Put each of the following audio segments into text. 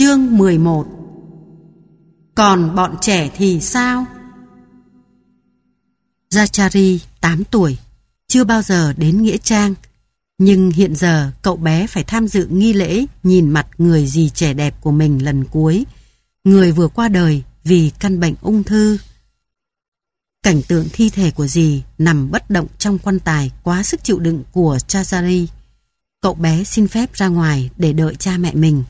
Chương 11. Còn bọn trẻ thì sao? Zachary 8 tuổi, chưa bao giờ đến nghĩa trang. Nhưng hiện giờ cậu bé phải tham dự nghi lễ nhìn mặt người dì trẻ đẹp của mình lần cuối. Người vừa qua đời vì căn bệnh ung thư. Cảnh tượng thi thể của dì nằm bất động trong quan tài quá sức chịu đựng của Zachary. Cậu bé xin phép ra ngoài để đợi cha mẹ mình.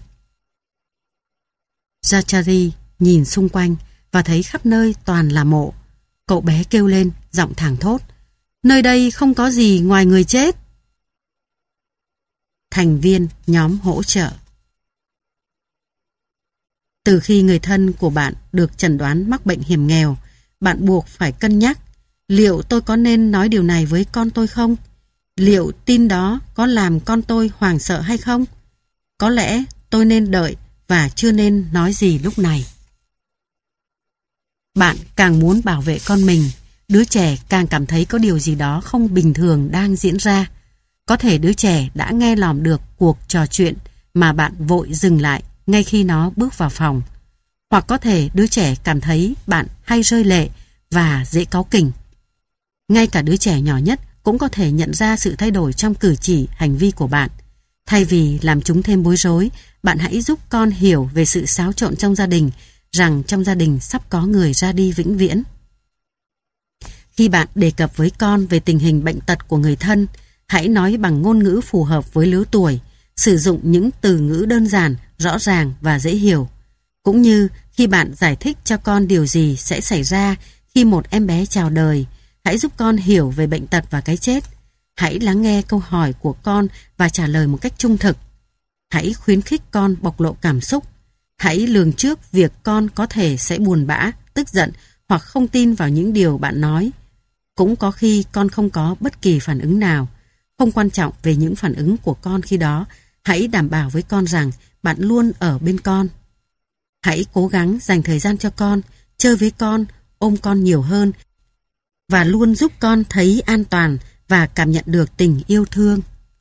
Zachary nhìn xung quanh và thấy khắp nơi toàn là mộ. Cậu bé kêu lên, giọng thảng thốt: "Nơi đây không có gì ngoài người chết." Thành viên nhóm hỗ trợ. Từ khi người thân của bạn được chẩn đoán mắc bệnh hiểm nghèo, bạn buộc phải cân nhắc: liệu tôi có nên nói điều này với con tôi không? Liệu tin đó có làm con tôi hoảng sợ hay không? Có lẽ tôi nên đợi và chưa nên nói gì lúc này. Bạn càng muốn bảo vệ con mình, đứa trẻ càng cảm thấy có điều gì đó không bình thường đang diễn ra. Có thể đứa trẻ đã nghe lỏm được cuộc trò chuyện mà bạn vội dừng lại ngay khi nó bước vào phòng. Hoặc có thể đứa trẻ cảm thấy bạn hay rơi lệ và dễ cáu kỉnh. Ngay cả đứa trẻ nhỏ nhất cũng có thể nhận ra sự thay đổi trong cử chỉ, hành vi của bạn. Thay vì làm chúng thêm bối rối, bạn hãy giúp con hiểu về sự xáo trộn trong gia đình, rằng trong gia đình sắp có người ra đi vĩnh viễn. Khi bạn đề cập với con về tình hình bệnh tật của người thân, hãy nói bằng ngôn ngữ phù hợp với lứa tuổi, sử dụng những từ ngữ đơn giản, rõ ràng và dễ hiểu. Cũng như khi bạn giải thích cho con điều gì sẽ xảy ra khi một em bé chào đời, hãy giúp con hiểu về bệnh tật và cái chết. Hãy lắng nghe câu hỏi của con và trả lời một cách trung thực. Hãy khuyến khích con bộc lộ cảm xúc. Hãy lường trước việc con có thể sẽ buồn bã, tức giận hoặc không tin vào những điều bạn nói. Cũng có khi con không có bất kỳ phản ứng nào. Không quan trọng về những phản ứng của con khi đó, hãy đảm bảo với con rằng bạn luôn ở bên con. Hãy cố gắng dành thời gian cho con, chơi với con, ôm con nhiều hơn và luôn giúp con thấy an toàn và cảm nhận được tình yêu thương.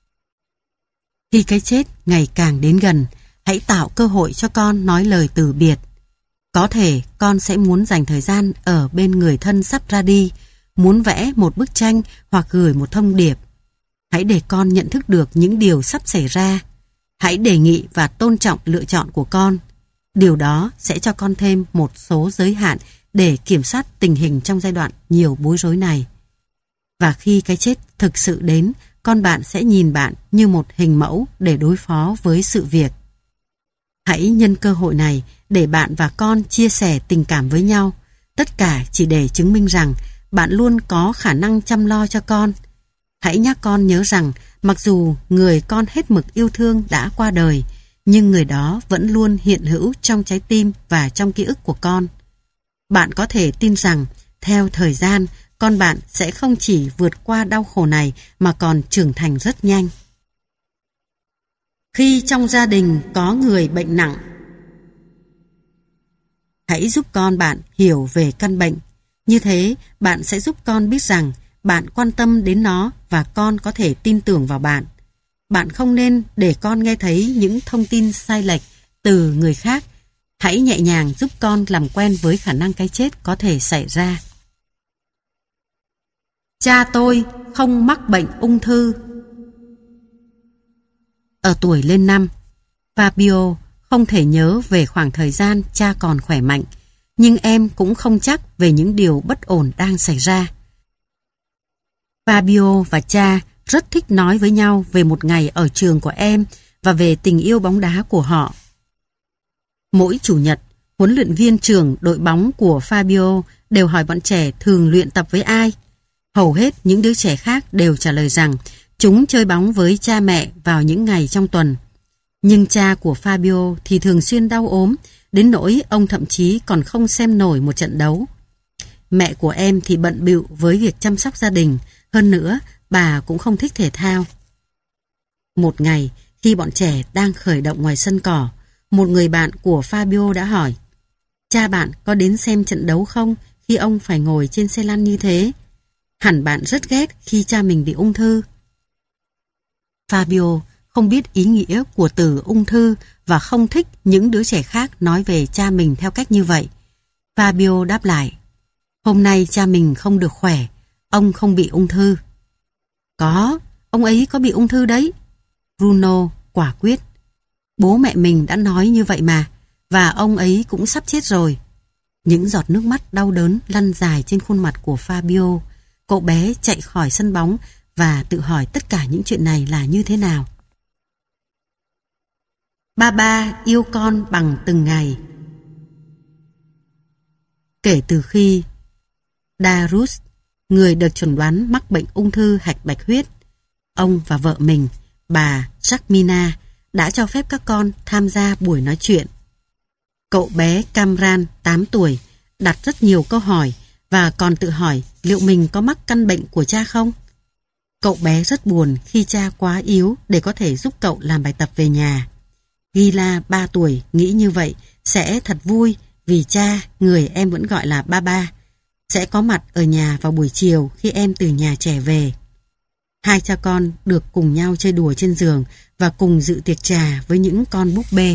Khi cái chết ngày càng đến gần, hãy tạo cơ hội cho con nói lời từ biệt. Có thể con sẽ muốn dành thời gian ở bên người thân sắp ra đi, muốn vẽ một bức tranh hoặc gửi một thông điệp. Hãy để con nhận thức được những điều sắp xảy ra. Hãy đề nghị và tôn trọng lựa chọn của con. Điều đó sẽ cho con thêm một số giới hạn để kiểm soát tình hình trong giai đoạn nhiều bối rối này. Và khi cái chết thực sự đến, con bạn sẽ nhìn bạn như một hình mẫu để đối phó với sự việc. Hãy nhân cơ hội này để bạn và con chia sẻ tình cảm với nhau, tất cả chỉ để chứng minh rằng bạn luôn có khả năng chăm lo cho con. Hãy nhắc con nhớ rằng mặc dù người con hết mực yêu thương đã qua đời, nhưng người đó vẫn luôn hiện hữu trong trái tim và trong ký ức của con. Bạn có thể tin rằng theo thời gian, con bạn sẽ không chỉ vượt qua đau khổ này mà còn trưởng thành rất nhanh. Khi trong gia đình có người bệnh nặng, hãy giúp con bạn hiểu về căn bệnh. Như thế, bạn sẽ giúp con biết rằng bạn quan tâm đến nó và con có thể tin tưởng vào bạn. Bạn không nên để con nghe thấy những thông tin sai lệch từ người khác. Hãy nhẹ nhàng giúp con làm quen với khả năng cái chết có thể xảy ra. Cha tôi không mắc bệnh ung thư. Ở tuổi lên 5, Fabio không thể nhớ về khoảng thời gian cha còn khỏe mạnh, nhưng em cũng không chắc về những điều bất ổn đang xảy ra. Fabio và cha rất thích nói với nhau về một ngày ở trường của em và về tình yêu bóng đá của họ. Mỗi chủ nhật, huấn luyện viên trưởng đội bóng của Fabio đều hỏi bọn trẻ thường luyện tập với ai. Hầu hết những đứa trẻ khác đều trả lời rằng chúng chơi bóng với cha mẹ vào những ngày trong tuần. Nhưng cha của Fabio thì thường xuyên đau ốm, đến nỗi ông thậm chí còn không xem nổi một trận đấu. Mẹ của em thì bận bịu với việc chăm sóc gia đình, hơn nữa bà cũng không thích thể thao. Một ngày, khi bọn trẻ đang khởi động ngoài sân cỏ, một người bạn của Fabio đã hỏi: cha bạn có đến xem trận đấu không khi ông phải ngồi trên xe lăn như thế? Hẳn bạn rất ghét khi cha mình bị ung thư. Fabio không biết ý nghĩa của từ ung thư và không thích những đứa trẻ khác nói về cha mình theo cách như vậy. Fabio đáp lại, hôm nay cha mình không được khỏe, ông không bị ung thư. Có, ông ấy có bị ung thư đấy. Bruno quả quyết. Bố mẹ mình đã nói như vậy mà, và ông ấy cũng sắp chết rồi. Những giọt nước mắt đau đớn lăn dài trên khuôn mặt của Fabio. Cậu bé chạy khỏi sân bóng và tự hỏi tất cả những chuyện này là như thế nào. Ba yêu con bằng từng ngày. Kể từ khi Darius, người được chẩn đoán mắc bệnh ung thư hạch bạch huyết, ông và vợ mình, bà Jasmina, đã cho phép các con tham gia buổi nói chuyện. Cậu bé Kamran, 8 tuổi, đặt rất nhiều câu hỏi và còn tự hỏi liệu mình có mắc căn bệnh của cha không. Cậu bé rất buồn khi cha quá yếu để có thể giúp cậu làm bài tập về nhà. Gila, 3 tuổi, nghĩ như vậy sẽ thật vui vì cha, người em vẫn gọi là Baba, sẽ có mặt ở nhà vào buổi chiều khi em từ nhà trẻ về. Hai cha con được cùng nhau chơi đùa trên giường và cùng dự tiệc trà với những con búp bê.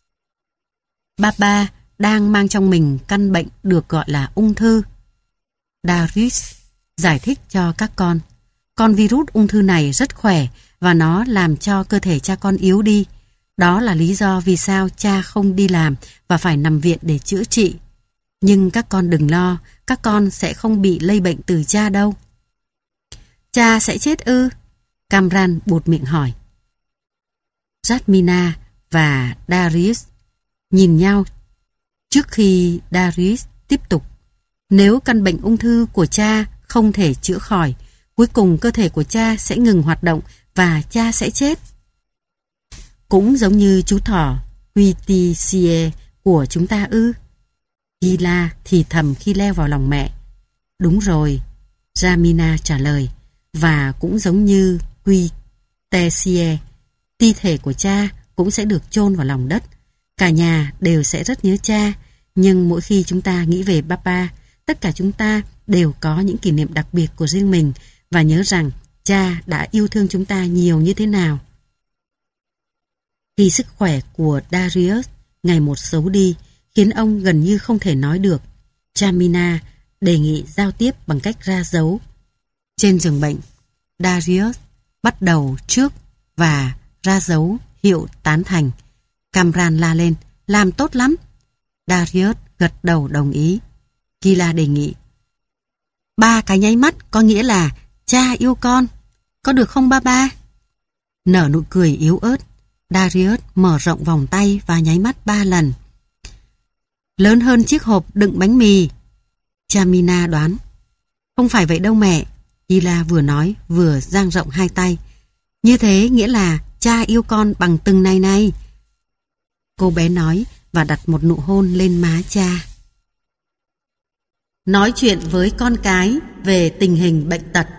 Baba đang mang trong mình căn bệnh được gọi là ung thư. Darius giải thích cho các con virus ung thư này rất khỏe và nó làm cho cơ thể cha con yếu đi. Đó là lý do vì sao cha không đi làm và phải nằm viện để chữa trị. Nhưng các con đừng lo, các con sẽ không bị lây bệnh từ cha đâu. Cha sẽ chết ư? Kamran buột miệng hỏi. Jasmina và Darius nhìn nhau trước khi Darius tiếp tục. Nếu căn bệnh ung thư của cha không thể chữa khỏi, cuối cùng cơ thể của cha sẽ ngừng hoạt động và cha sẽ chết. Cũng giống như chú thỏ Huitisie của chúng ta ư? Gila thì thầm khi leo vào lòng mẹ. Đúng rồi, Jamina trả lời. Và cũng giống như Huitisie, thi thể của cha cũng sẽ được chôn vào lòng đất. Cả nhà đều sẽ rất nhớ cha, nhưng mỗi khi chúng ta nghĩ về Papa, tất cả chúng ta đều có những kỷ niệm đặc biệt của riêng mình và nhớ rằng cha đã yêu thương chúng ta nhiều như thế nào. Khi sức khỏe của Darius ngày một xấu đi, khiến ông gần như không thể nói được, Jamina đề nghị giao tiếp bằng cách ra dấu. Trên giường bệnh, Darius bắt đầu trước và ra dấu hiệu tán thành. Kamran la lên, làm tốt lắm. Darius gật đầu đồng ý. Gila đề nghị. 3 cái nháy mắt có nghĩa là cha yêu con. Có được không ba? Nở nụ cười yếu ớt, Darius mở rộng vòng tay và nháy mắt 3 lần. Lớn hơn chiếc hộp đựng bánh mì. Jamina đoán. Không phải vậy đâu mẹ. Gila vừa nói vừa dang rộng hai tay. Như thế nghĩa là cha yêu con bằng từng này này. Cô bé nói và đặt một nụ hôn lên má cha. Nói chuyện với con cái về tình hình bệnh tật.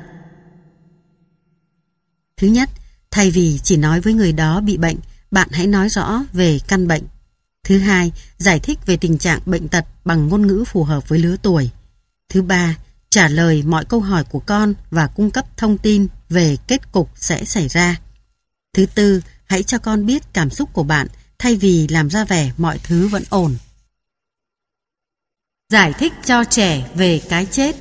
Thứ nhất, thay vì chỉ nói với người đó bị bệnh, bạn hãy nói rõ về căn bệnh. Thứ hai, giải thích về tình trạng bệnh tật bằng ngôn ngữ phù hợp với lứa tuổi. Thứ ba, trả lời mọi câu hỏi của con và cung cấp thông tin về kết cục sẽ xảy ra. Thứ tư, hãy cho con biết cảm xúc của bạn thay vì làm ra vẻ mọi thứ vẫn ổn. Giải thích cho trẻ về cái chết.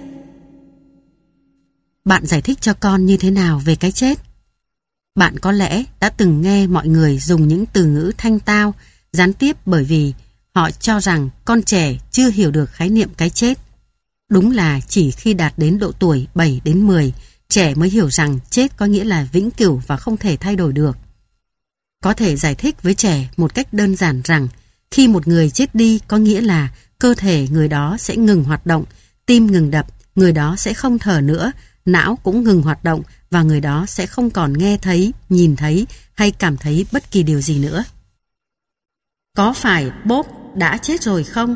Bạn giải thích cho con như thế nào về cái chết? Bạn có lẽ đã từng nghe mọi người dùng những từ ngữ thanh tao, gián tiếp bởi vì họ cho rằng con trẻ chưa hiểu được khái niệm cái chết. Đúng là chỉ khi đạt đến độ tuổi 7 đến 10, trẻ mới hiểu rằng chết có nghĩa là vĩnh cửu và không thể thay đổi được. Có thể giải thích với trẻ một cách đơn giản rằng khi một người chết đi có nghĩa là cơ thể người đó sẽ ngừng hoạt động, tim ngừng đập, người đó sẽ không thở nữa, não cũng ngừng hoạt động và người đó sẽ không còn nghe thấy, nhìn thấy hay cảm thấy bất kỳ điều gì nữa. Có phải Bob đã chết rồi không?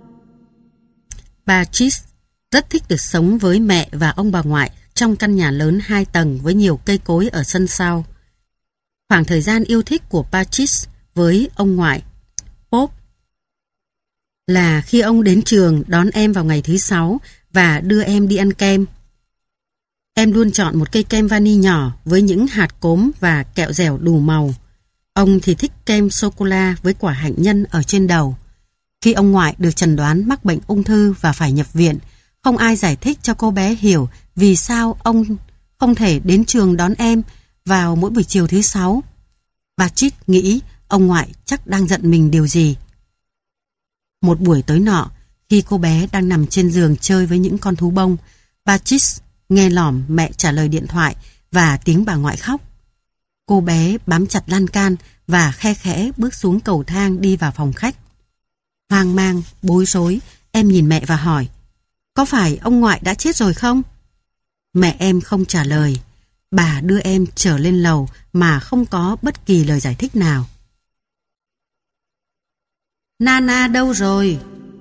Patrice rất thích được sống với mẹ và ông bà ngoại trong căn nhà lớn 2 tầng với nhiều cây cối ở sân sau. Khoảng thời gian yêu thích của Patrice với ông ngoại Bob là khi ông đến trường đón em vào ngày thứ 6 và đưa em đi ăn kem. Em luôn chọn một cây kem vani nhỏ với những hạt cốm và kẹo dẻo đủ màu. Ông thì thích kem sô-cô-la với quả hạnh nhân ở trên đầu. Khi ông ngoại được chẩn đoán mắc bệnh ung thư và phải nhập viện, không ai giải thích cho cô bé hiểu vì sao ông không thể đến trường đón em vào mỗi buổi chiều thứ Sáu. Patrick nghĩ ông ngoại chắc đang giận mình điều gì. Một buổi tối nọ, khi cô bé đang nằm trên giường chơi với những con thú bông, Patrick nghe lỏm mẹ trả lời điện thoại và tiếng bà ngoại khóc. Cô bé bám chặt lan can và khe khẽ bước xuống cầu thang đi vào phòng khách. Hoang mang, bối rối, em nhìn mẹ và hỏi, có phải ông ngoại đã chết rồi không? Mẹ em không trả lời. Bà đưa em trở lên lầu mà không có bất kỳ lời giải thích nào. Nana đâu rồi?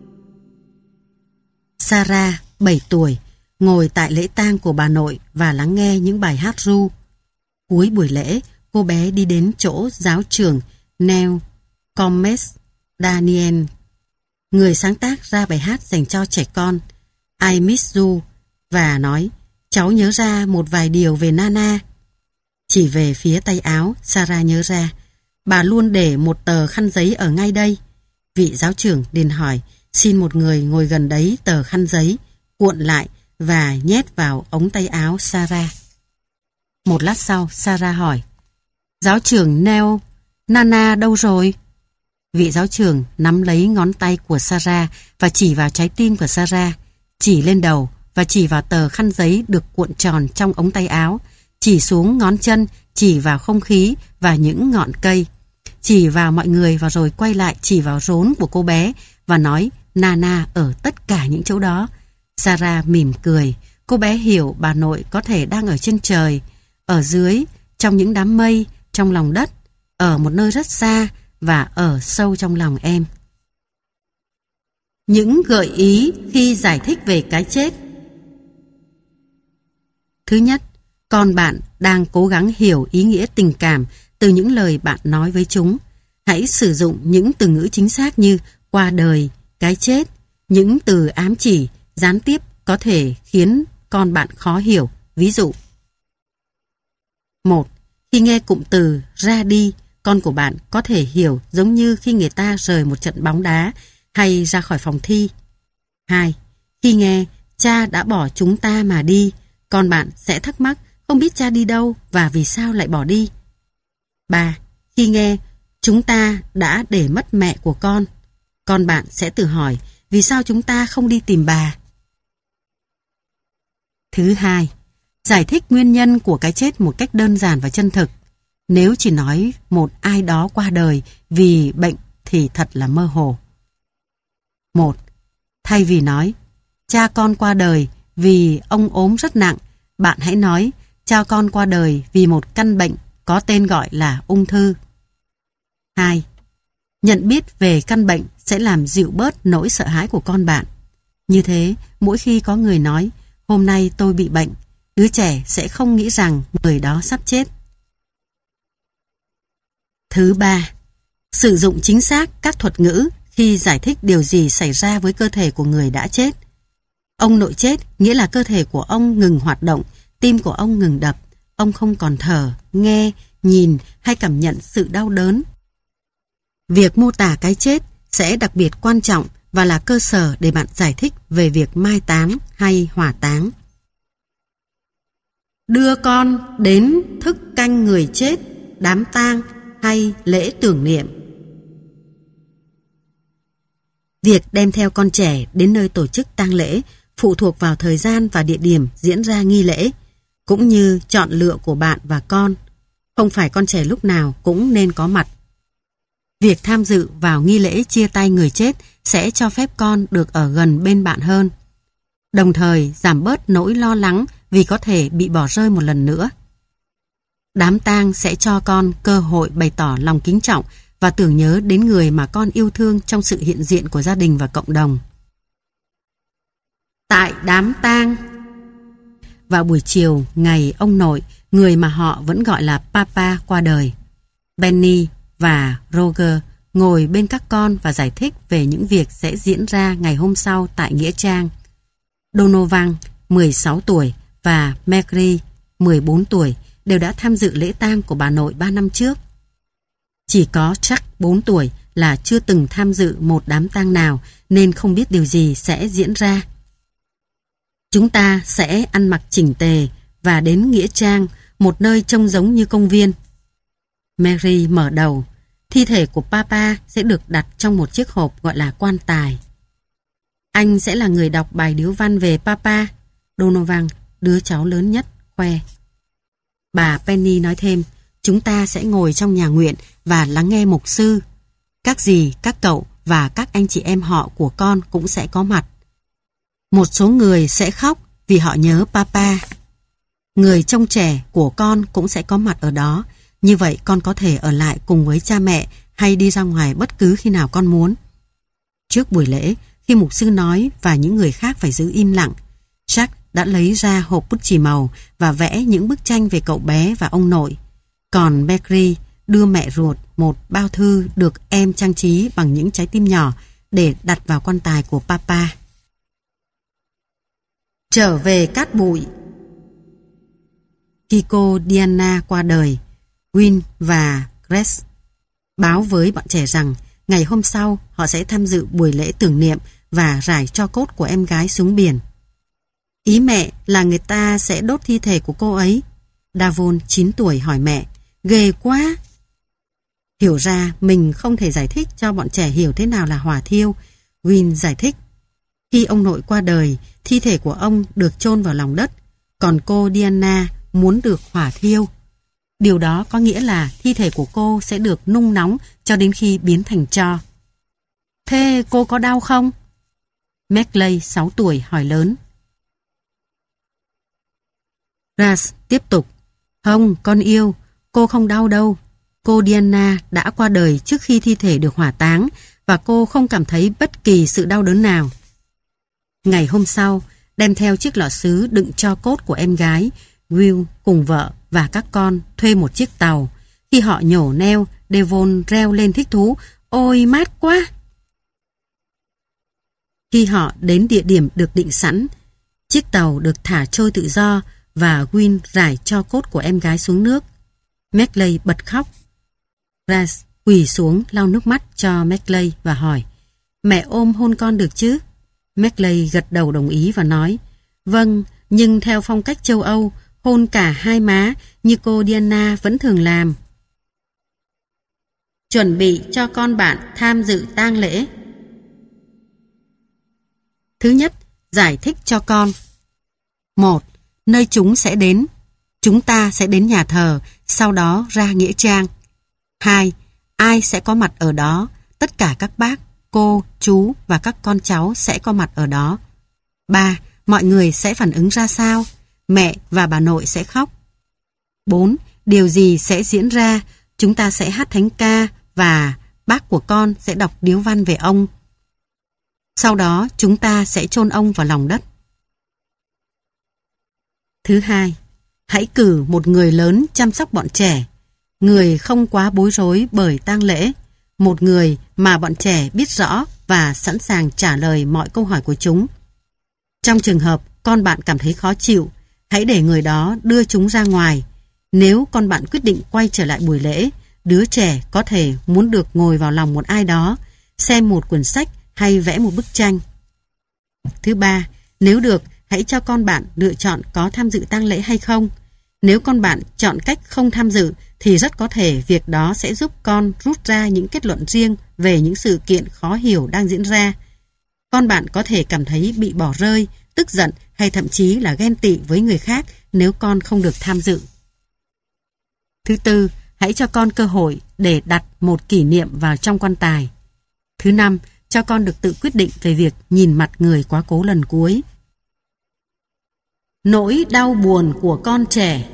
Sarah, 7 tuổi, ngồi tại lễ tang của bà nội và lắng nghe những bài hát ru. Cuối buổi lễ, cô bé đi đến chỗ giáo trưởng Neil Gomez Daniel, người sáng tác ra bài hát dành cho trẻ con I Miss You, và nói, cháu nhớ ra một vài điều về Nana. Chỉ về phía tay áo, Sarah nhớ ra, bà luôn để một tờ khăn giấy ở ngay đây. Vị giáo trưởng liền hỏi, xin một người ngồi gần đấy tờ khăn giấy, cuộn lại và nhét vào ống tay áo Sarah. Một lát sau, Sarah hỏi, giáo trưởng Neil, Nana đâu rồi? Vị giáo trưởng nắm lấy ngón tay của Sarah và chỉ vào trái tim của Sarah, chỉ lên đầu và chỉ vào tờ khăn giấy được cuộn tròn trong ống tay áo, chỉ xuống ngón chân, chỉ vào không khí và những ngọn cây, chỉ vào mọi người và rồi quay lại chỉ vào rốn của cô bé và nói Nana ở tất cả những chỗ đó. Sarah mỉm cười. Cô bé hiểu bà nội có thể đang ở trên trời, ở dưới, trong những đám mây, trong lòng đất, ở một nơi rất xa và ở sâu trong lòng em. Những gợi ý khi giải thích về cái chết. Thứ nhất, con bạn đang cố gắng hiểu ý nghĩa tình cảm từ những lời bạn nói với chúng. Hãy sử dụng những từ ngữ chính xác như qua đời, cái chết. Những từ ám chỉ, gián tiếp có thể khiến con bạn khó hiểu. Ví dụ 1. Khi nghe cụm từ ra đi, con của bạn có thể hiểu giống như khi người ta rời một trận bóng đá hay ra khỏi phòng thi. 2. Khi nghe cha đã bỏ chúng ta mà đi, con bạn sẽ thắc mắc không biết cha đi đâu và vì sao lại bỏ đi. 3. Khi nghe chúng ta đã để mất mẹ của con bạn sẽ tự hỏi vì sao chúng ta không đi tìm bà. Thứ hai, giải thích nguyên nhân của cái chết một cách đơn giản và chân thực. Nếu chỉ nói một ai đó qua đời vì bệnh thì thật là mơ hồ. 1. Thay vì nói cha con qua đời vì ông ốm rất nặng, bạn hãy nói cha con qua đời vì một căn bệnh có tên gọi là ung thư. 2. Nhận biết về căn bệnh sẽ làm dịu bớt nỗi sợ hãi của con bạn. Như thế, mỗi khi có người nói hôm nay tôi bị bệnh, đứa trẻ sẽ không nghĩ rằng người đó sắp chết. Thứ ba, sử dụng chính xác các thuật ngữ khi giải thích điều gì xảy ra với cơ thể của người đã chết. Ông nội chết nghĩa là cơ thể của ông ngừng hoạt động, tim của ông ngừng đập, ông không còn thở, nghe, nhìn hay cảm nhận sự đau đớn. Việc mô tả cái chết sẽ đặc biệt quan trọng và là cơ sở để bạn giải thích về việc mai táng hay hỏa táng. Đưa con đến thức canh người chết, đám tang hay lễ tưởng niệm. Việc đem theo con trẻ đến nơi tổ chức tang lễ phụ thuộc vào thời gian và địa điểm diễn ra nghi lễ, cũng như chọn lựa của bạn và con. Không phải con trẻ lúc nào cũng nên có mặt. Việc tham dự vào nghi lễ chia tay người chết sẽ cho phép con được ở gần bên bạn hơn, đồng thời giảm bớt nỗi lo lắng vì có thể bị bỏ rơi một lần nữa. Đám tang sẽ cho con cơ hội bày tỏ lòng kính trọng và tưởng nhớ đến người mà con yêu thương trong sự hiện diện của gia đình và cộng đồng. Tại đám tang, vào buổi chiều ngày ông nội, người mà họ vẫn gọi là Papa qua đời, Benny và Roger ngồi bên các con và giải thích về những việc sẽ diễn ra ngày hôm sau tại Nghĩa Trang. Donovan, 16 tuổi, và Mary, 14 tuổi, đều đã tham dự lễ tang của bà nội 3 năm trước. Chỉ có Chuck, 4 tuổi, là chưa từng tham dự một đám tang nào nên không biết điều gì sẽ diễn ra. Chúng ta sẽ ăn mặc chỉnh tề và đến nghĩa trang, một nơi trông giống như công viên. Mary mở đầu. Thi thể của Papa sẽ được đặt trong một chiếc hộp gọi là quan tài. Anh sẽ là người đọc bài điếu văn về Papa, Donovan, đứa cháu lớn nhất, khoe. Bà Penny nói thêm, chúng ta sẽ ngồi trong nhà nguyện và lắng nghe mục sư. Các dì, các cậu và các anh chị em họ của con cũng sẽ có mặt. Một số người sẽ khóc vì họ nhớ Papa. Người trông trẻ của con cũng sẽ có mặt ở đó. Như vậy con có thể ở lại cùng với cha mẹ hay đi ra ngoài bất cứ khi nào con muốn. Trước buổi lễ, khi mục sư nói và những người khác phải giữ im lặng, Jack đã lấy ra hộp bút chì màu và vẽ những bức tranh về cậu bé và ông nội. Còn Becky đưa mẹ ruột một bao thư được em trang trí bằng những trái tim nhỏ để đặt vào quan tài của Papa. Trở về cát bụi. Khi cô Diana qua đời, Win và Grace báo với bọn trẻ rằng ngày hôm sau họ sẽ tham dự buổi lễ tưởng niệm và rải tro cốt của em gái xuống biển. Ý mẹ là người ta sẽ đốt thi thể của cô ấy. Davon, 9 tuổi, hỏi mẹ, ghê quá. Hiểu ra mình không thể giải thích cho bọn trẻ hiểu thế nào là hỏa thiêu, Win giải thích. Khi ông nội qua đời, thi thể của ông được chôn vào lòng đất, còn cô Diana muốn được hỏa thiêu. Điều đó có nghĩa là thi thể của cô sẽ được nung nóng cho đến khi biến thành tro. Thế cô có đau không? Maclay, 6 tuổi, hỏi lớn. Ras tiếp tục. Không, con yêu, cô không đau đâu. Cô Diana đã qua đời trước khi thi thể được hỏa táng và cô không cảm thấy bất kỳ sự đau đớn nào. Ngày hôm sau, đem theo chiếc lọ sứ đựng tro cốt của em gái, Will cùng vợ và các con thuê một chiếc tàu. Khi họ nhổ neo, Devon reo lên thích thú. Ôi mát quá! Khi họ đến địa điểm được định sẵn, chiếc tàu được thả trôi tự do và Will rải tro cốt của em gái xuống nước. Maclay bật khóc. Ras quỳ xuống lau nước mắt cho Maclay và hỏi, mẹ ôm hôn con được chứ? Maclay gật đầu đồng ý và nói, vâng, nhưng theo phong cách châu Âu, hôn cả hai má như cô Diana vẫn thường làm. Chuẩn bị cho con bạn tham dự tang lễ. Thứ nhất, giải thích cho con. 1. Nơi chúng sẽ đến. Chúng ta sẽ đến nhà thờ, sau đó ra nghĩa trang. 2. Ai sẽ có mặt ở đó? Tất cả các bác, cô, chú và các con cháu sẽ có mặt ở đó. 3. Mọi người sẽ phản ứng ra sao? Mẹ và bà nội sẽ khóc. 4. Điều gì sẽ diễn ra? Chúng ta sẽ hát thánh ca và bác của con sẽ đọc điếu văn về ông. Sau đó chúng ta sẽ chôn ông vào lòng đất. Thứ hai, hãy cử một người lớn chăm sóc bọn trẻ. Người không quá bối rối bởi tang lễ. Một người mà bọn trẻ biết rõ và sẵn sàng trả lời mọi câu hỏi của chúng. Trong trường hợp con bạn cảm thấy khó chịu, hãy để người đó đưa chúng ra ngoài. Nếu con bạn quyết định quay trở lại buổi lễ, đứa trẻ có thể muốn được ngồi vào lòng một ai đó, xem một quyển sách hay vẽ một bức tranh. Thứ ba, nếu được, hãy cho con bạn lựa chọn có tham dự tang lễ hay không. Nếu con bạn chọn cách không tham dự, thì rất có thể việc đó sẽ giúp con rút ra những kết luận riêng về những sự kiện khó hiểu đang diễn ra. Con bạn có thể cảm thấy bị bỏ rơi, tức giận hay thậm chí là ghen tị với người khác nếu con không được tham dự. Thứ tư, hãy cho con cơ hội để đặt một kỷ niệm vào trong quan tài. Thứ năm, cho con được tự quyết định về việc nhìn mặt người quá cố lần cuối. Nỗi đau buồn của con trẻ.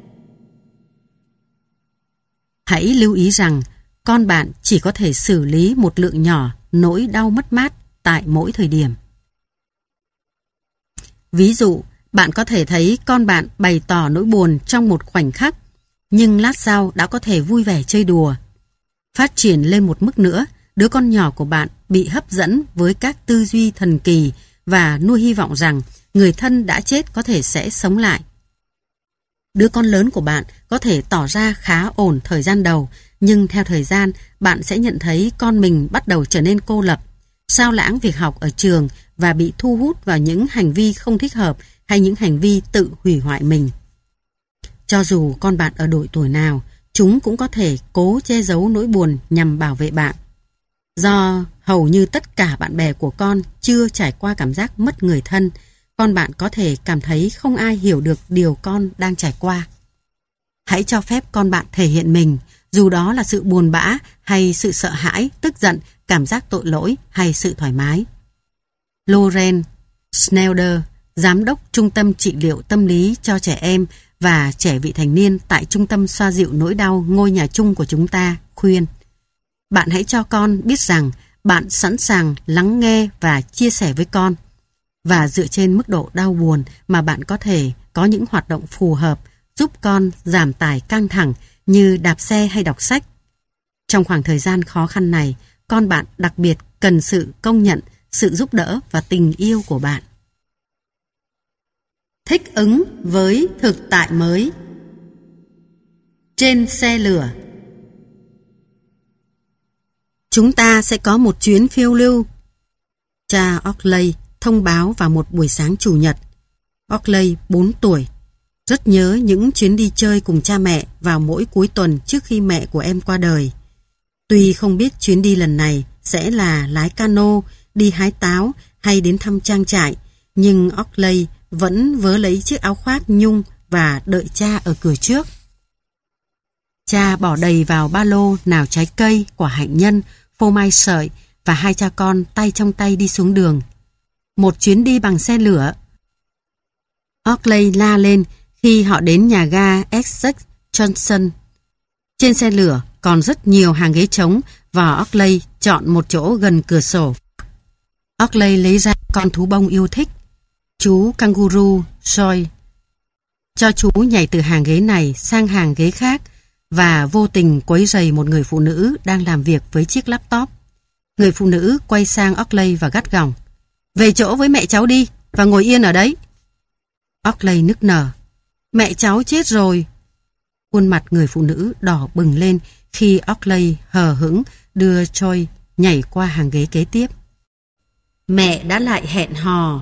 Hãy lưu ý rằng con bạn chỉ có thể xử lý một lượng nhỏ nỗi đau mất mát tại mỗi thời điểm. Ví dụ, bạn có thể thấy con bạn bày tỏ nỗi buồn trong một khoảnh khắc, nhưng lát sau đã có thể vui vẻ chơi đùa. Phát triển lên một mức nữa, đứa con nhỏ của bạn bị hấp dẫn với các tư duy thần kỳ và nuôi hy vọng rằng người thân đã chết có thể sẽ sống lại. Đứa con lớn của bạn có thể tỏ ra khá ổn thời gian đầu, nhưng theo thời gian, bạn sẽ nhận thấy con mình bắt đầu trở nên cô lập, sao lãng việc học ở trường và bị thu hút vào những hành vi không thích hợp hay những hành vi tự hủy hoại mình. Cho dù con bạn ở độ tuổi nào, chúng cũng có thể cố che giấu nỗi buồn nhằm bảo vệ bạn. Do hầu như tất cả bạn bè của con chưa trải qua cảm giác mất người thân, con bạn có thể cảm thấy không ai hiểu được điều con đang trải qua. Hãy cho phép con bạn thể hiện mình, dù đó là sự buồn bã hay sự sợ hãi, tức giận, cảm giác tội lỗi hay sự thoải mái. Lauren Schneider, Giám đốc Trung tâm Trị liệu Tâm lý cho trẻ em và trẻ vị thành niên tại Trung tâm xoa dịu nỗi đau ngôi nhà chung của chúng ta, khuyên: bạn hãy cho con biết rằng bạn sẵn sàng lắng nghe và chia sẻ với con, và dựa trên mức độ đau buồn mà bạn có thể có những hoạt động phù hợp giúp con giảm tải căng thẳng như đạp xe hay đọc sách. Trong khoảng thời gian khó khăn này, con bạn đặc biệt cần sự công nhận, sự giúp đỡ và tình yêu của bạn. Thích ứng với thực tại mới. Trên xe lửa. Chúng ta sẽ có một chuyến phiêu lưu, cha Oakley thông báo vào một buổi sáng chủ nhật. Oakley 4 tuổi, rất nhớ những chuyến đi chơi cùng cha mẹ vào mỗi cuối tuần trước khi mẹ của em qua đời. Tuy không biết chuyến đi lần này sẽ là lái cano, đi hái táo hay đến thăm trang trại, nhưng Oakley vẫn vớ lấy chiếc áo khoác nhung và đợi cha ở cửa trước. Cha bỏ đầy vào ba lô nào trái cây, quả hạnh nhân, phô mai sợi, và hai cha con tay trong tay đi xuống đường. Một chuyến đi bằng xe lửa. Oakley la lên khi họ đến nhà ga Essex Junction. Trên xe lửa còn rất nhiều hàng ghế trống và Oakley chọn một chỗ gần cửa sổ. Oakley lấy ra con thú bông yêu thích, chú kangaroo Joy. Cho chú nhảy từ hàng ghế này sang hàng ghế khác và vô tình quấy rầy một người phụ nữ đang làm việc với chiếc laptop. Người phụ nữ quay sang Oakley và gắt gỏng: về chỗ với mẹ cháu đi và ngồi yên ở đấy. Oakley nức nở: mẹ cháu chết rồi. Khuôn mặt người phụ nữ đỏ bừng lên khi Oakley hờ hững đưa Joy nhảy qua hàng ghế kế tiếp. Mẹ đã lại hẹn hò.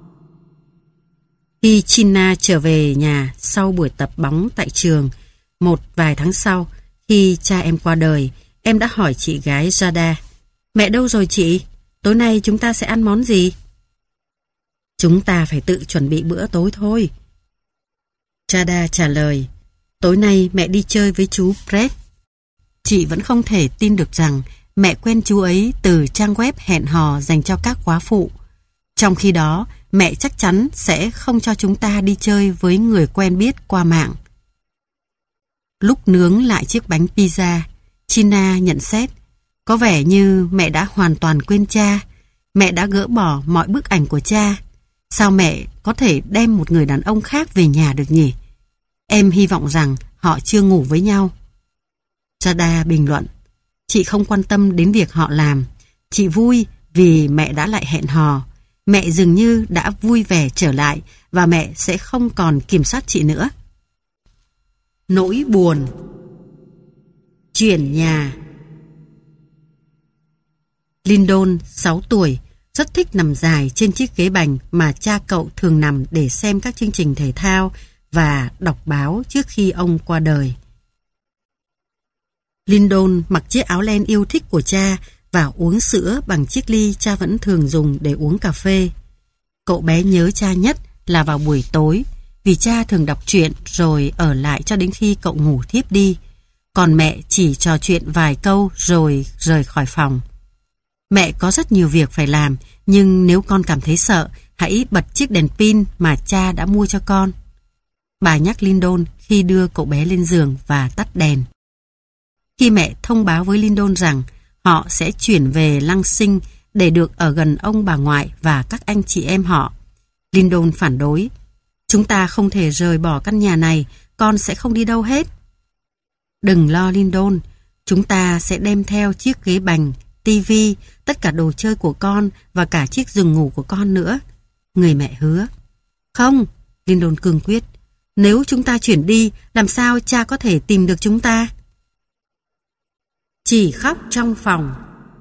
Khi China trở về nhà sau buổi tập bóng tại trường, một vài tháng sau, khi cha em qua đời, em đã hỏi chị gái Jada: mẹ đâu rồi chị? Tối nay chúng ta sẽ ăn món gì? Chúng ta phải tự chuẩn bị bữa tối thôi. Jada trả lời: tối nay mẹ đi chơi với chú Brett. Chị vẫn không thể tin được rằng mẹ quen chú ấy từ trang web hẹn hò dành cho các góa phụ. Trong khi đó, mẹ chắc chắn sẽ không cho chúng ta đi chơi với người quen biết qua mạng. Lúc nướng lại chiếc bánh pizza, China nhận xét: có vẻ như mẹ đã hoàn toàn quên cha. Mẹ đã gỡ bỏ mọi bức ảnh của cha. Sao mẹ có thể đem một người đàn ông khác về nhà được nhỉ? Em hy vọng rằng họ chưa ngủ với nhau. Jada bình luận: chị không quan tâm đến việc họ làm. Chị vui vì mẹ đã lại hẹn hò. Mẹ dường như đã vui vẻ trở lại và mẹ sẽ không còn kiểm soát chị nữa. Nỗi buồn. Chuyển nhà. Lyndon, 6 tuổi, rất thích nằm dài trên chiếc ghế bành mà cha cậu thường nằm để xem các chương trình thể thao và đọc báo trước khi ông qua đời. Lyndon mặc chiếc áo len yêu thích của cha và uống sữa bằng chiếc ly cha vẫn thường dùng để uống cà phê. Cậu bé nhớ cha nhất là vào buổi tối, vì cha thường đọc truyện rồi ở lại cho đến khi cậu ngủ thiếp đi. Còn mẹ chỉ trò chuyện vài câu rồi rời khỏi phòng. Mẹ có rất nhiều việc phải làm, nhưng nếu con cảm thấy sợ, hãy bật chiếc đèn pin mà cha đã mua cho con. Bà nhắc Lyndon khi đưa cậu bé lên giường và tắt đèn. Khi mẹ thông báo với Lyndon rằng họ sẽ chuyển về Lăng Sinh để được ở gần ông bà ngoại và các anh chị em họ, Lyndon phản đối. Chúng ta không thể rời bỏ căn nhà này, con sẽ không đi đâu hết. Đừng lo Lyndon, chúng ta sẽ đem theo chiếc ghế bành, tivi, tất cả đồ chơi của con và cả chiếc giường ngủ của con nữa. người mẹ hứa. Không, Lyndon cương quyết. Nếu chúng ta chuyển đi, làm sao cha có thể tìm được chúng ta? Chỉ khóc trong phòng.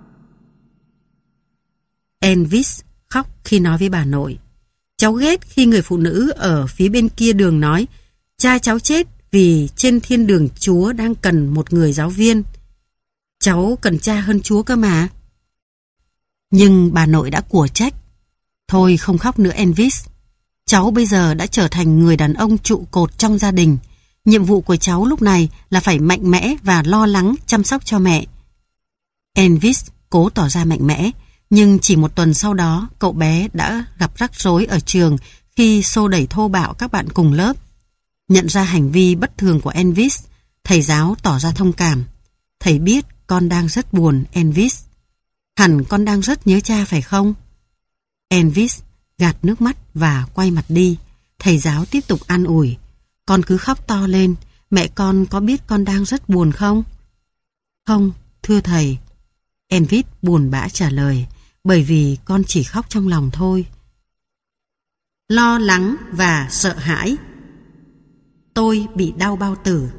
Elvis khóc khi nói với bà nội. Cháu ghét khi người phụ nữ ở phía bên kia đường nói cha cháu chết vì trên thiên đường Chúa đang cần một người giáo viên. Cháu cần cha hơn Chúa cơ mà. Nhưng bà nội đã của trách. Thôi không khóc nữa Elvis. Cháu bây giờ đã trở thành người đàn ông trụ cột trong gia đình. Nhiệm vụ của cháu lúc này là phải mạnh mẽ và lo lắng chăm sóc cho mẹ. Elvis cố tỏ ra mạnh mẽ, nhưng chỉ một tuần sau đó cậu bé đã gặp rắc rối ở trường khi xô đẩy thô bạo các bạn cùng lớp. Nhận ra hành vi bất thường của Elvis, thầy giáo tỏ ra thông cảm. Thầy biết con đang rất buồn, Elvis. Hẳn con đang rất nhớ cha phải không? Elvis gạt nước mắt và quay mặt đi. Thầy giáo tiếp tục an ủi. Con cứ khóc to lên. Mẹ con có biết con đang rất buồn không? Không, thưa thầy. Elvis buồn bã trả lời. Bởi vì con chỉ khóc trong lòng thôi. Lo lắng và sợ hãi. Tôi bị đau bao tử.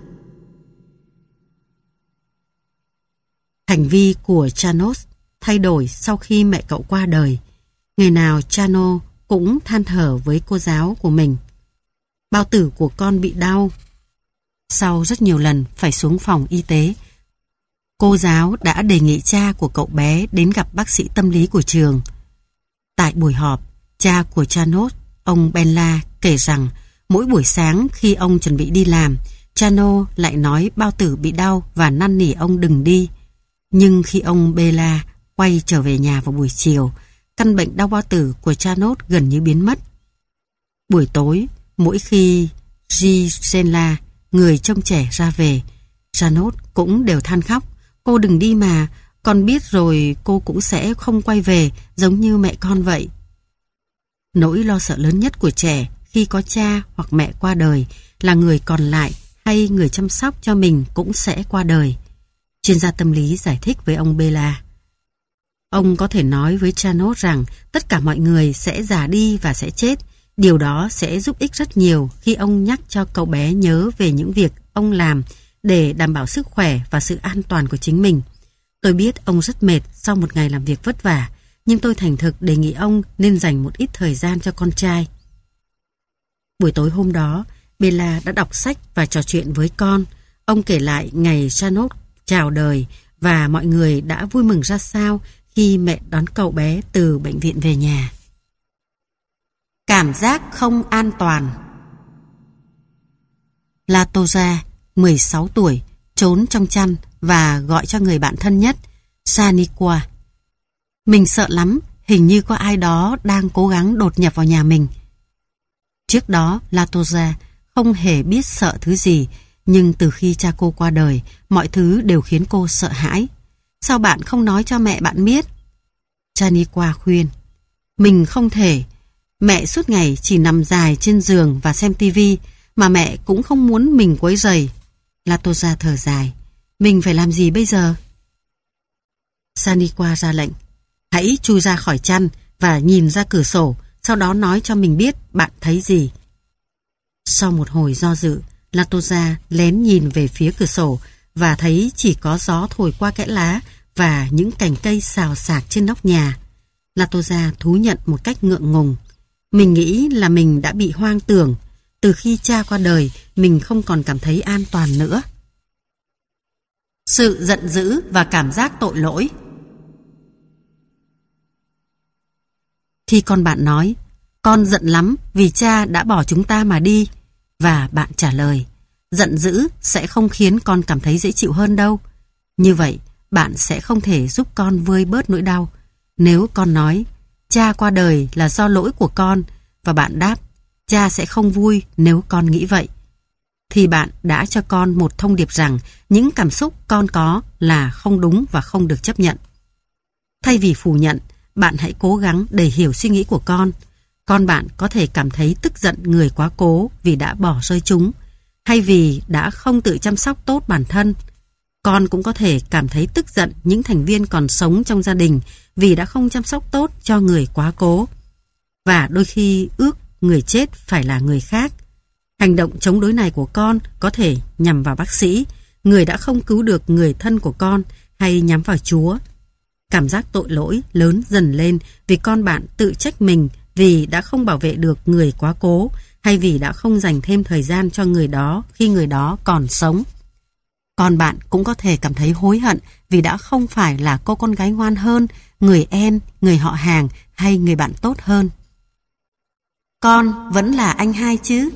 Hành vi của Janos thay đổi sau khi mẹ cậu qua đời. Ngày nào Chano cũng than thở với cô giáo của mình. Bao tử của con bị đau. Sau rất nhiều lần phải xuống phòng y tế, cô giáo đã đề nghị cha của cậu bé đến gặp bác sĩ tâm lý của trường. Tại buổi họp, cha của Janos, ông Bella, kể rằng mỗi buổi sáng khi ông chuẩn bị đi làm, Chano lại nói bao tử bị đau và năn nỉ ông đừng đi. Nhưng khi ông Bella quay trở về nhà vào buổi chiều, căn bệnh đau bao tử của Janos gần như biến mất. Buổi tối, mỗi khi Gisela, người trông trẻ ra về, Janos cũng đều than khóc. Cô đừng đi mà, con biết rồi cô cũng sẽ không quay về giống như mẹ con vậy. Nỗi lo sợ lớn nhất của trẻ khi có cha hoặc mẹ qua đời là người còn lại hay người chăm sóc cho mình cũng sẽ qua đời. Chuyên gia tâm lý giải thích với ông Bella. Ông có thể nói với Janos rằng tất cả mọi người sẽ già đi và sẽ chết. Điều đó sẽ giúp ích rất nhiều khi ông nhắc cho cậu bé nhớ về những việc ông làm để đảm bảo sức khỏe và sự an toàn của chính mình. Tôi biết ông rất mệt sau một ngày làm việc vất vả, nhưng tôi thành thực đề nghị ông nên dành một ít thời gian cho con trai. Buổi tối hôm đó, Bella đã đọc sách và trò chuyện với con. Ông kể lại ngày Janos chào đời và mọi người đã vui mừng ra sao khi mẹ đón cậu bé từ bệnh viện về nhà. Cảm giác không an toàn. Latoja, 16 tuổi, trốn trong chăn và gọi cho người bạn thân nhất, Saniqua. Mình sợ lắm, hình như có ai đó đang cố gắng đột nhập vào nhà mình. Trước đó, Latoja không hề biết sợ thứ gì, nhưng từ khi cha cô qua đời, mọi thứ đều khiến cô sợ hãi. Sao bạn không nói cho mẹ bạn biết? Saniqua khuyên. Mình không thể. Mẹ suốt ngày chỉ nằm dài trên giường và xem tivi, mà mẹ cũng không muốn mình quấy rầy. Latoja thở dài. Mình phải làm gì bây giờ? Saniqua ra lệnh. Hãy chui ra khỏi chăn và nhìn ra cửa sổ, sau đó nói cho mình biết bạn thấy gì. Sau một hồi do dự, Latoja lén nhìn về phía cửa sổ và thấy chỉ có gió thổi qua kẽ lá và những cành cây xào xạc trên nóc nhà. Latoja thú nhận một cách ngượng ngùng. Mình nghĩ là mình đã bị hoang tưởng. Từ khi cha qua đời, mình không còn cảm thấy an toàn nữa. Sự giận dữ và cảm giác tội lỗi. Khi con bạn nói, con giận lắm vì cha đã bỏ chúng ta mà đi, và bạn trả lời, giận dữ sẽ không khiến con cảm thấy dễ chịu hơn đâu. Như vậy, bạn sẽ không thể giúp con vơi bớt nỗi đau. Nếu con nói, cha qua đời là do lỗi của con, và bạn đáp, cha sẽ không vui nếu con nghĩ vậy, thì bạn đã cho con một thông điệp rằng những cảm xúc con có là không đúng và không được chấp nhận. Thay vì phủ nhận, bạn hãy cố gắng để hiểu suy nghĩ của con. Con bạn có thể cảm thấy tức giận người quá cố vì đã bỏ rơi chúng, hay vì đã không tự chăm sóc tốt bản thân. Con cũng có thể cảm thấy tức giận những thành viên còn sống trong gia đình vì đã không chăm sóc tốt cho người quá cố. và đôi khi ước người chết phải là người khác. Hành động chống đối này của con có thể nhằm vào bác sĩ, người đã không cứu được người thân của con, hay nhắm vào Chúa. Cảm giác tội lỗi lớn dần lên vì con bạn tự trách mình vì đã không bảo vệ được người quá cố, hay vì đã không dành thêm thời gian cho người đó khi người đó còn sống. Con bạn cũng có thể cảm thấy hối hận vì đã không phải là cô con gái ngoan hơn, người em, người họ hàng hay người bạn tốt hơn. Con vẫn là anh hai chứ?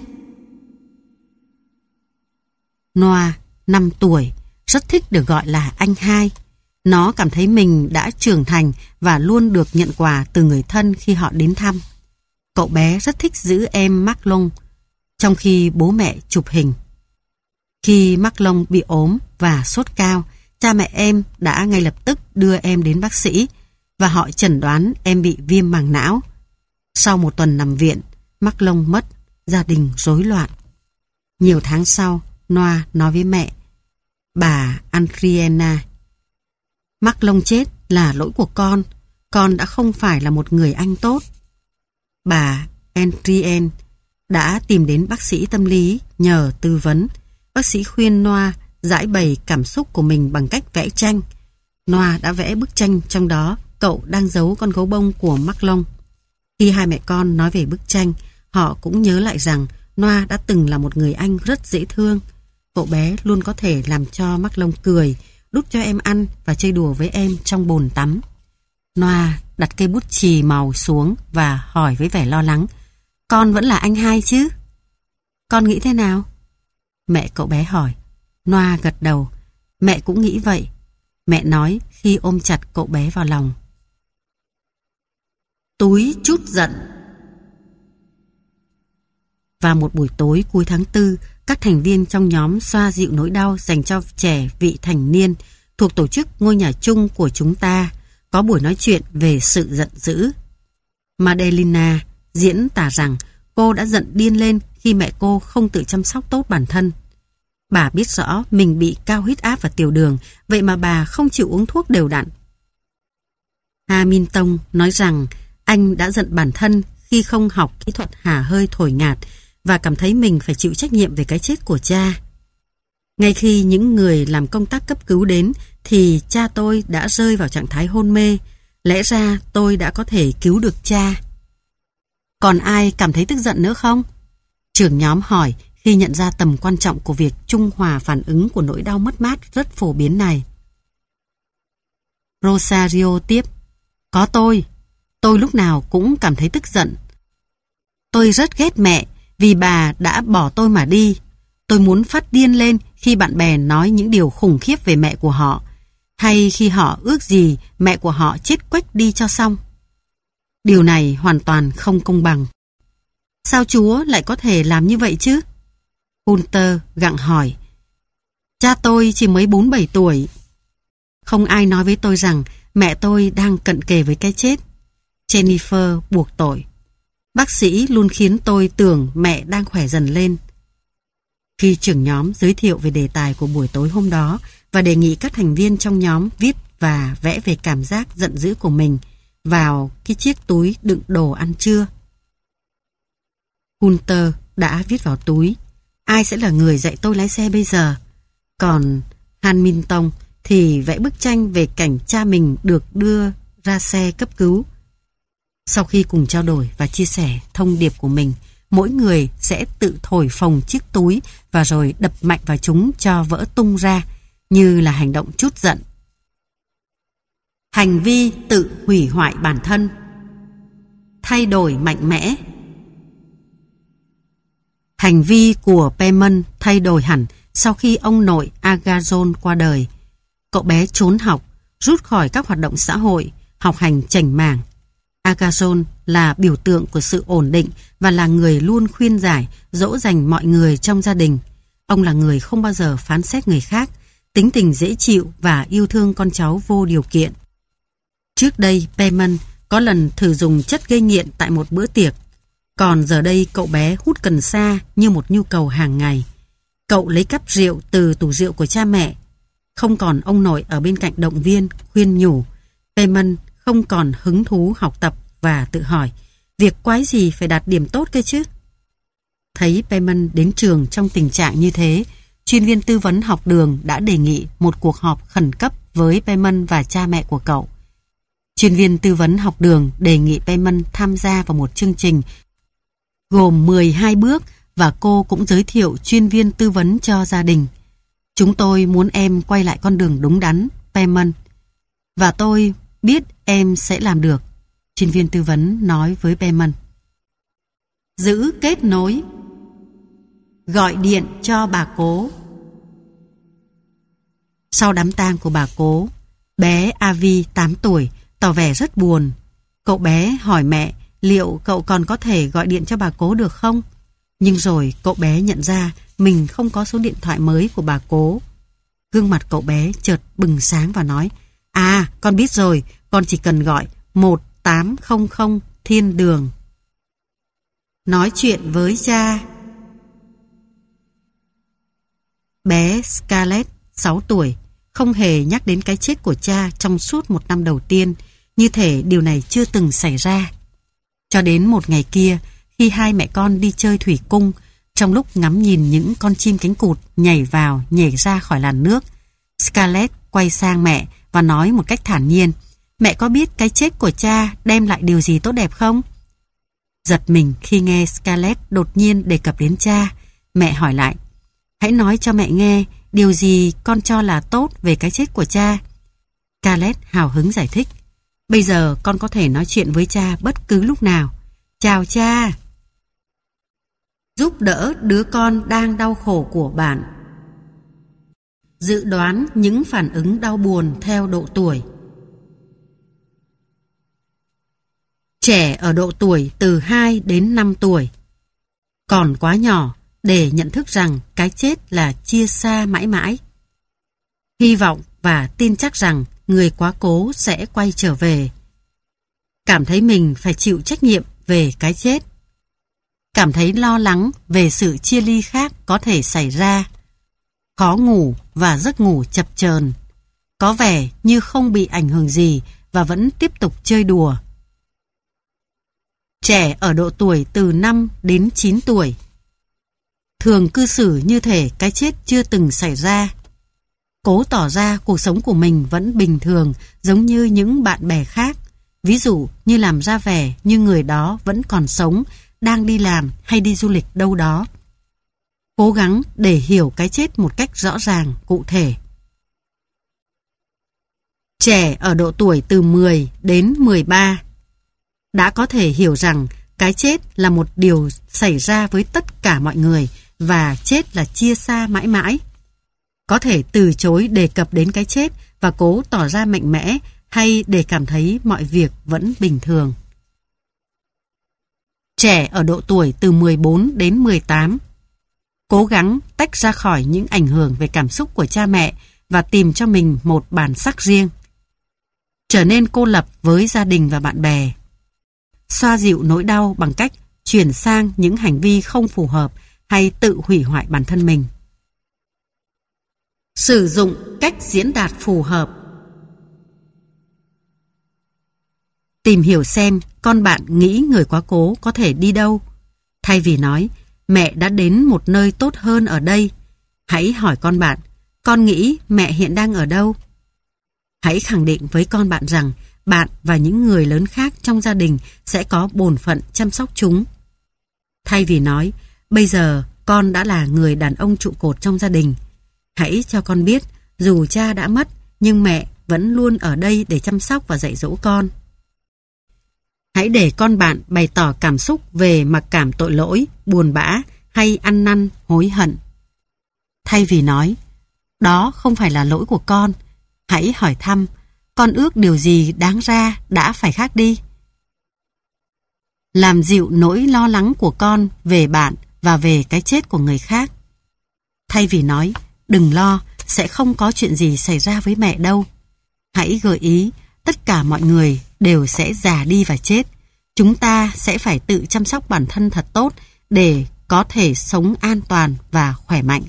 Noah, 5 tuổi, rất thích được gọi là anh hai. Nó cảm thấy mình đã trưởng thành và luôn được nhận quà từ người thân khi họ đến thăm. Cậu bé rất thích giữ em Marlon, trong khi bố mẹ chụp hình. Khi Marlon bị ốm và sốt cao, cha mẹ em đã ngay lập tức đưa em đến bác sĩ và họ chẩn đoán em bị viêm màng não. Sau 1 tuần nằm viện, Marlon mất, gia đình rối loạn. Nhiều tháng sau, Noah nói với mẹ, bà Adriana, Marlon chết là lỗi của con đã không phải là một người anh tốt. Bà Adrienne đã tìm đến bác sĩ tâm lý nhờ tư vấn. Bác sĩ khuyên Noah giải bày cảm xúc của mình bằng cách vẽ tranh. Noah đã vẽ bức tranh trong đó cậu đang giấu con gấu bông của Marlon. Khi hai mẹ con nói về bức tranh, họ cũng nhớ lại rằng Noah đã từng là một người anh rất dễ thương. Cậu bé luôn có thể làm cho Marlon cười, đút cho em ăn và chơi đùa với em trong bồn tắm. Noah đặt cây bút chì màu xuống và hỏi với vẻ lo lắng, con vẫn là anh hai chứ? Con nghĩ thế nào? Mẹ cậu bé hỏi. Noah gật đầu. Mẹ cũng nghĩ vậy. Mẹ nói khi ôm chặt cậu bé vào lòng. Túi trút giận. Vào một buổi tối cuối tháng 4, các thành viên trong nhóm xoa dịu nỗi đau dành cho trẻ vị thành niên thuộc tổ chức Ngôi nhà chung của chúng ta có buổi nói chuyện về sự giận dữ. Madelina diễn tả rằng cô đã giận điên lên khi mẹ cô không tự chăm sóc tốt bản thân. Bà biết rõ mình bị cao huyết áp và tiểu đường, vậy mà bà không chịu uống thuốc đều đặn. Hamilton nói rằng anh đã giận bản thân khi không học kỹ thuật hả hơi thổi ngạt và cảm thấy mình phải chịu trách nhiệm về cái chết của cha. Ngay khi những người làm công tác cấp cứu đến thì cha tôi đã rơi vào trạng thái hôn mê. Lẽ ra tôi đã có thể cứu được cha. Còn ai cảm thấy tức giận nữa không? Trưởng nhóm hỏi khi nhận ra tầm quan trọng của việc trung hòa phản ứng của nỗi đau mất mát rất phổ biến này. Rosario tiếp. Có tôi lúc nào cũng cảm thấy tức giận. Tôi rất ghét mẹ vì bà đã bỏ tôi mà đi. Tôi muốn phát điên lên khi bạn bè nói những điều khủng khiếp về mẹ của họ, hay khi họ ước gì mẹ của họ chết quách đi cho xong. Điều này hoàn toàn không công bằng. Sao Chúa lại có thể làm như vậy chứ? Hunter gặng hỏi. Cha tôi chỉ mới 47 tuổi. Không ai nói với tôi rằng mẹ tôi đang cận kề với cái chết. Jennifer buộc tội. Bác sĩ luôn khiến tôi tưởng mẹ đang khỏe dần lên. Khi trưởng nhóm giới thiệu về đề tài của buổi tối hôm đó và đề nghị các thành viên trong nhóm viết và vẽ về cảm giác giận dữ của mình vào cái chiếc túi đựng đồ ăn trưa, Hunter đã viết vào túi: ai sẽ là người dạy tôi lái xe bây giờ? Còn Hamilton thì vẽ bức tranh về cảnh cha mình được đưa ra xe cấp cứu. Sau khi cùng trao đổi và chia sẻ thông điệp của mình, mỗi người sẽ tự thổi phồng chiếc túi và rồi đập mạnh vào chúng cho vỡ tung ra, như là hành động trút giận. Hành vi tự hủy hoại bản thân. Thay đổi mạnh mẽ. Hành vi của Pemon thay đổi hẳn sau khi ông nội Agathon qua đời. Cậu bé trốn học, rút khỏi các hoạt động xã hội, học hành chảnh mảng. Agathon là biểu tượng của sự ổn định và là người luôn khuyên giải, dỗ dành mọi người trong gia đình. Ông là người không bao giờ phán xét người khác, tính tình dễ chịu và yêu thương con cháu vô điều kiện. Trước đây, Pemon có lần thử dùng chất gây nghiện tại một bữa tiệc. Còn giờ đây cậu bé hút cần sa như một nhu cầu hàng ngày. Cậu lấy cắp rượu từ tủ rượu của cha mẹ. Không còn ông nội ở bên cạnh động viên, khuyên nhủ, Pemon không còn hứng thú học tập và tự hỏi, Việc quái gì phải đạt điểm tốt cơ chứ? Thấy Payman đến trường trong tình trạng như thế, chuyên viên tư vấn học đường đã đề nghị một cuộc họp khẩn cấp với Payman và cha mẹ của cậu. Chuyên viên tư vấn học đường đề nghị Payman tham gia vào một chương trình gồm 12 bước và cô cũng giới thiệu chuyên viên tư vấn cho gia đình. Chúng tôi muốn em quay lại con đường đúng đắn, Payman. Và tôi biết em sẽ làm được, chuyên viên tư vấn nói với Payman. Giữ kết nối. Gọi điện cho bà cố. Sau đám tang của bà cố, bé Avi 8 tuổi tỏ vẻ rất buồn. Cậu bé hỏi mẹ liệu cậu còn có thể gọi điện cho bà cố được không? Nhưng rồi cậu bé nhận ra mình không có số điện thoại mới của bà cố. Gương mặt cậu bé chợt bừng sáng và nói: À, con biết rồi, con chỉ cần gọi 1800 Thiên Đường. Nói chuyện với cha. Bé Scarlett, 6 tuổi, không hề nhắc đến cái chết của cha trong suốt 1 năm đầu tiên, như thể điều này chưa từng xảy ra. Cho đến một ngày kia, khi hai mẹ con đi chơi thủy cung, trong lúc ngắm nhìn những con chim cánh cụt nhảy vào nhảy ra khỏi làn nước, Scarlett quay sang mẹ và nói một cách thản nhiên: Mẹ có biết cái chết của cha đem lại điều gì tốt đẹp không? Giật mình khi nghe Scarlett đột nhiên đề cập đến cha, mẹ hỏi lại: Hãy nói cho mẹ nghe điều gì con cho là tốt về cái chết của cha. Scarlett hào hứng giải thích: Bây giờ con có thể nói chuyện với cha bất cứ lúc nào. Chào cha. Giúp đỡ đứa con đang đau khổ của bạn. Dự đoán những phản ứng đau buồn theo độ tuổi. Trẻ ở độ tuổi từ 2 đến 5 tuổi còn quá nhỏ để nhận thức rằng cái chết là chia xa mãi mãi. Hy vọng và tin chắc rằng người quá cố sẽ quay trở về. Cảm thấy mình phải chịu trách nhiệm về cái chết. Cảm thấy lo lắng về sự chia ly khác có thể xảy ra. Khó ngủ và giấc ngủ chập chờn. Có vẻ như không bị ảnh hưởng gì và vẫn tiếp tục chơi đùa. Trẻ ở độ tuổi từ 5 đến 9 tuổi thường cư xử như thể cái chết chưa từng xảy ra. Cố tỏ ra cuộc sống của mình vẫn bình thường giống như những bạn bè khác. Ví dụ như làm ra vẻ như người đó vẫn còn sống, đang đi làm hay đi du lịch đâu đó. Cố gắng để hiểu cái chết một cách rõ ràng, cụ thể. Trẻ ở độ tuổi từ 10 đến 13 đã có thể hiểu rằng cái chết là một điều xảy ra với tất cả mọi người và chết là chia xa mãi mãi. Có thể từ chối đề cập đến cái chết và cố tỏ ra mạnh mẽ hay để cảm thấy mọi việc vẫn bình thường. Trẻ ở độ tuổi từ 14 đến 18 cố gắng tách ra khỏi những ảnh hưởng về cảm xúc của cha mẹ và tìm cho mình một bản sắc riêng. Trở nên cô lập với gia đình và bạn bè. Xoa dịu nỗi đau bằng cách chuyển sang những hành vi không phù hợp hay tự hủy hoại bản thân mình. Sử dụng cách diễn đạt phù hợp. Tìm hiểu xem con bạn nghĩ người quá cố có thể đi đâu. Thay vì nói, mẹ đã đến một nơi tốt hơn ở đây, hãy hỏi con bạn, con nghĩ mẹ hiện đang ở đâu? Hãy khẳng định với con bạn rằng bạn và những người lớn khác trong gia đình sẽ có bổn phận chăm sóc chúng. Thay vì nói, bây giờ con đã là người đàn ông trụ cột trong gia đình, hãy cho con biết dù cha đã mất nhưng mẹ vẫn luôn ở đây để chăm sóc và dạy dỗ con. Hãy để con bạn bày tỏ cảm xúc về mặc cảm tội lỗi, buồn bã hay ăn năn, hối hận. Thay vì nói, đó không phải là lỗi của con, hãy hỏi thăm, con ước điều gì đáng ra đã phải khác đi. Làm dịu nỗi lo lắng của con về bạn và về cái chết của người khác. Thay vì nói, đừng lo, sẽ không có chuyện gì xảy ra với mẹ đâu. Hãy gợi ý, tất cả mọi người đều sẽ già đi và chết. Chúng ta sẽ phải tự chăm sóc bản thân thật tốt để có thể sống an toàn và khỏe mạnh.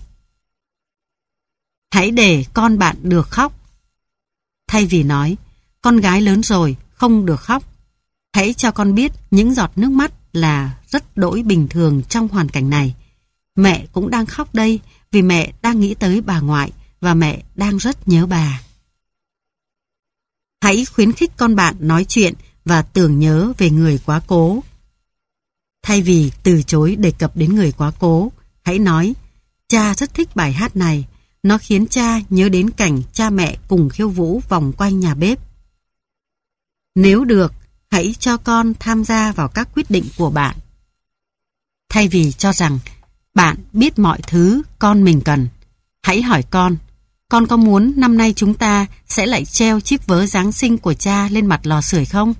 Hãy để con bạn được khóc. Thay vì nói, con gái lớn rồi, không được khóc. Hãy cho con biết những giọt nước mắt là rất đỗi bình thường trong hoàn cảnh này. Mẹ cũng đang khóc đây vì mẹ đang nghĩ tới bà ngoại và mẹ đang rất nhớ bà. Hãy khuyến khích con bạn nói chuyện và tưởng nhớ về người quá cố. Thay vì từ chối đề cập đến người quá cố, hãy nói: cha rất thích bài hát này, nó khiến cha nhớ đến cảnh cha mẹ cùng khiêu vũ vòng quanh nhà bếp. Nếu được, hãy cho con tham gia vào các quyết định của bạn. Thay vì cho rằng bạn biết mọi thứ con mình cần, hãy hỏi con có muốn năm nay chúng ta sẽ lại treo chiếc vớ Giáng sinh của cha lên mặt lò sưởi không?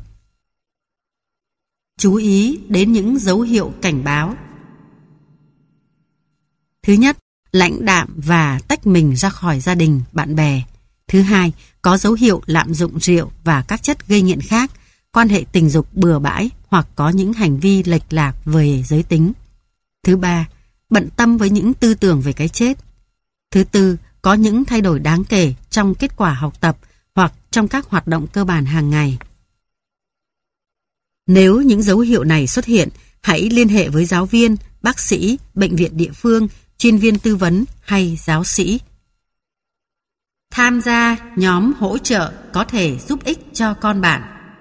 Chú ý đến những dấu hiệu cảnh báo. Thứ nhất, lãnh đạm và tách mình ra khỏi gia đình, bạn bè. Thứ hai, có dấu hiệu lạm dụng rượu và các chất gây nghiện khác, quan hệ tình dục bừa bãi hoặc có những hành vi lệch lạc về giới tính. Thứ ba, bận tâm với những tư tưởng về cái chết. Thứ tư, có những thay đổi đáng kể trong kết quả học tập hoặc trong các hoạt động cơ bản hàng ngày. Nếu những dấu hiệu này xuất hiện, hãy liên hệ với giáo viên, bác sĩ, bệnh viện địa phương, chuyên viên tư vấn hay giáo sĩ. Tham gia nhóm hỗ trợ có thể giúp ích cho con bạn.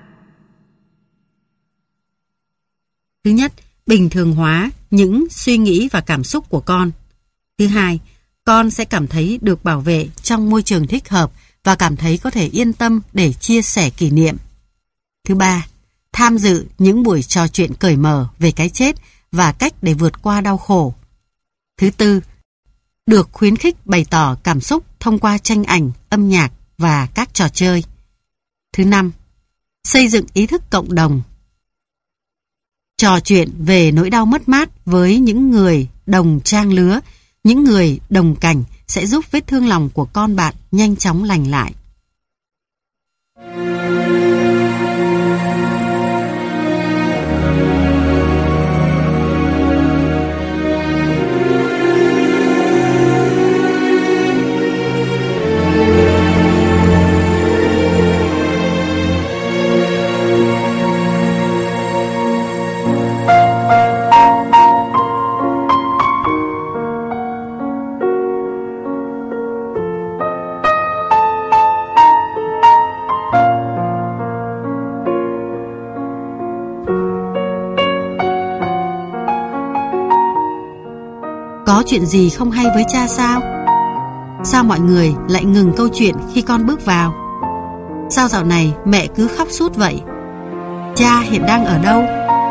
Thứ nhất, bình thường hóa những suy nghĩ và cảm xúc của con. Thứ hai, con sẽ cảm thấy được bảo vệ trong môi trường thích hợp và cảm thấy có thể yên tâm để chia sẻ kỷ niệm. Thứ ba, tham dự những buổi trò chuyện cởi mở về cái chết và cách để vượt qua đau khổ. Thứ tư, được khuyến khích bày tỏ cảm xúc thông qua tranh ảnh, âm nhạc và các trò chơi. Thứ năm, xây dựng ý thức cộng đồng. Trò chuyện về nỗi đau mất mát với những người đồng trang lứa, những người đồng cảnh sẽ giúp vết thương lòng của con bạn nhanh chóng lành lại. Có chuyện gì không hay với cha sao? Sao mọi người lại ngừng câu chuyện khi con bước vào? Sao dạo này mẹ cứ khóc suốt vậy? Cha hiện đang ở đâu?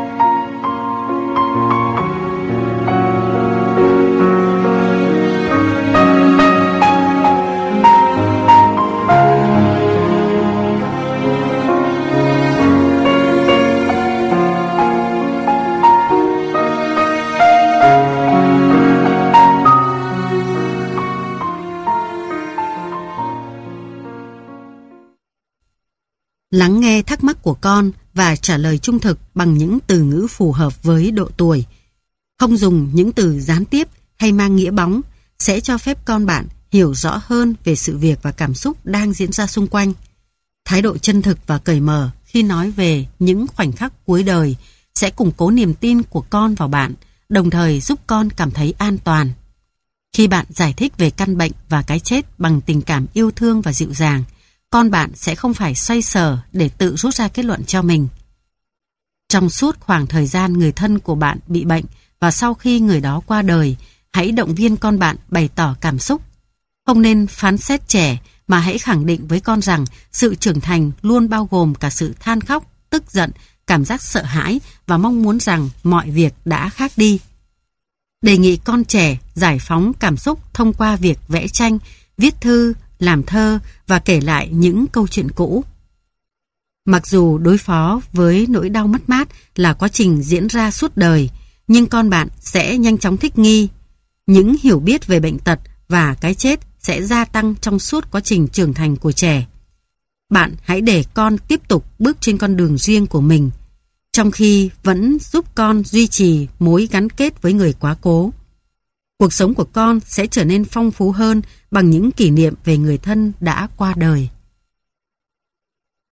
Lắng nghe thắc mắc của con và trả lời trung thực bằng những từ ngữ phù hợp với độ tuổi. Không dùng những từ gián tiếp hay mang nghĩa bóng sẽ cho phép con bạn hiểu rõ hơn về sự việc và cảm xúc đang diễn ra xung quanh. Thái độ chân thực và cởi mở khi nói về những khoảnh khắc cuối đời sẽ củng cố niềm tin của con vào bạn, đồng thời giúp con cảm thấy an toàn. Khi bạn giải thích về căn bệnh và cái chết bằng tình cảm yêu thương và dịu dàng, con bạn sẽ không phải xoay sở để tự rút ra kết luận cho mình. Trong suốt khoảng thời gian người thân của bạn bị bệnh và sau khi người đó qua đời, hãy động viên con bạn bày tỏ cảm xúc. Không nên phán xét trẻ mà hãy khẳng định với con rằng sự trưởng thành luôn bao gồm cả sự than khóc, tức giận, cảm giác sợ hãi và mong muốn rằng mọi việc đã khác đi. Đề nghị con trẻ giải phóng cảm xúc thông qua việc vẽ tranh, viết thư, làm thơ và kể lại những câu chuyện cũ. Mặc dù đối phó với nỗi đau mất mát là quá trình diễn ra suốt đời, nhưng con bạn sẽ nhanh chóng thích nghi. Những hiểu biết về bệnh tật và cái chết sẽ gia tăng trong suốt quá trình trưởng thành của trẻ. Bạn hãy để con tiếp tục bước trên con đường riêng của mình, trong khi vẫn giúp con duy trì mối gắn kết với người quá cố. Cuộc sống của con sẽ trở nên phong phú hơn bằng những kỷ niệm về người thân đã qua đời.